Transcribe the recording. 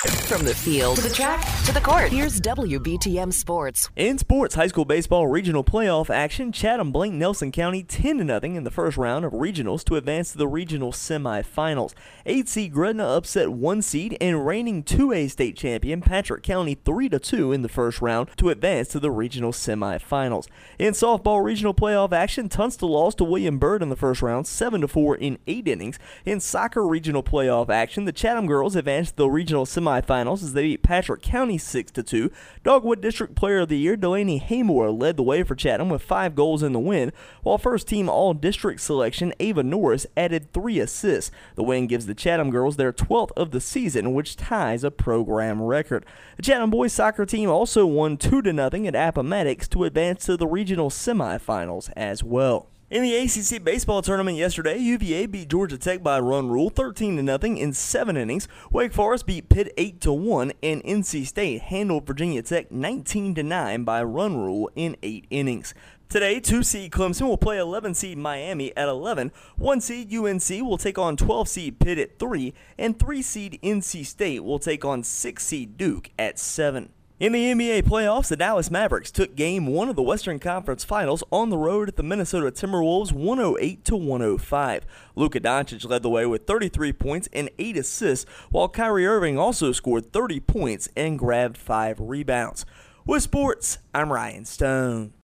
From the field to the track to the court, here's WBTM Sports. In sports, high school baseball regional playoff action, Chatham blanked Nelson County 10-0 in the first round of regionals to advance to the regional semifinals. 8-seed Gretna upset 1-seed and reigning 2A state champion Patrick County 3-2 in the first round to advance to the regional semifinals. In softball regional playoff action, Tunstall lost to William Byrd in the first round 7-4 in 8 innings. In soccer regional playoff action, the Chatham girls advanced to the regional semifinals as they beat Patrick County 6-2. Dogwood District Player of the Year Delaney Haymore led the way for Chatham with 5 goals in the win, while first-team All-District selection Ava Norris added 3 assists. The win gives the Chatham girls their 12th of the season, which ties a program record. The Chatham boys soccer team also won 2-0 at Appomattox to advance to the regional semifinals as well. In the ACC baseball tournament yesterday, UVA beat Georgia Tech by run rule 13-0 in 7 innings. Wake Forest beat Pitt 8-1, and NC State handled Virginia Tech 19-9 by run rule in 8 innings. Today, 2-seed Clemson will play 11-seed Miami at 11, 1-seed UNC will take on 12-seed Pitt at 3, and 3-seed NC State will take on 6-seed Duke at 7. In the NBA playoffs, the Dallas Mavericks took Game 1 of the Western Conference Finals on the road at the Minnesota Timberwolves 108-105. Luka Doncic led the way with 33 points and 8 assists, while Kyrie Irving also scored 30 points and grabbed 5 rebounds. With sports, I'm Ryan Stone.